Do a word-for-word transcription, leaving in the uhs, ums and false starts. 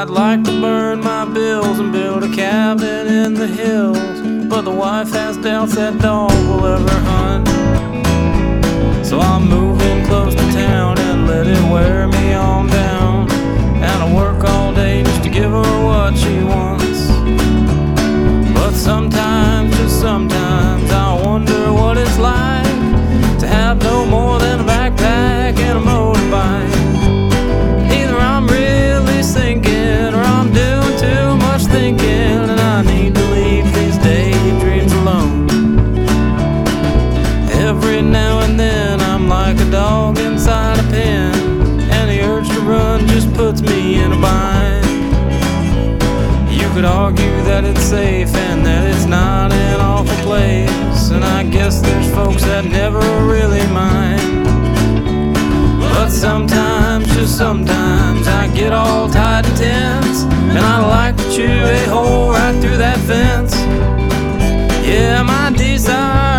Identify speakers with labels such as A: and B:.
A: I'd like to burn my bills and build a cabin in the hills, but the wife has doubts that dog will ever hunt. So I'm moving close to town and let it wear me on down, and I work all day just to give her what she wants. But sometimes, just sometimes, I wonder what it's like to have no more than a backpack and a motorbike. Either I'm really sinking or I'm doing too much thinking, and I need to leave these daydreams alone. Every now and then I'm like a dog inside a pen, and the urge to run just puts me in a bind. You could argue that it's safe and that it's not an awful place, and I guess there's folks that never really mind. But sometimes, just sometimes, I get all tight and tense, and I like to chew a hole right through that fence. Yeah, my desire